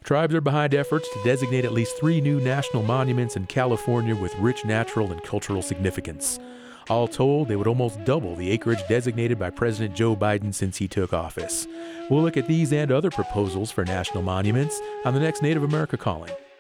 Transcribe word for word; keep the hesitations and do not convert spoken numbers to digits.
Tribes are behind efforts to designate at least three new national monuments in California with rich natural and cultural significance. All told, they would almost double the acreage designated by President Joe Biden since he took office. We'll look at these and other proposals for national monuments on the next Native America Calling.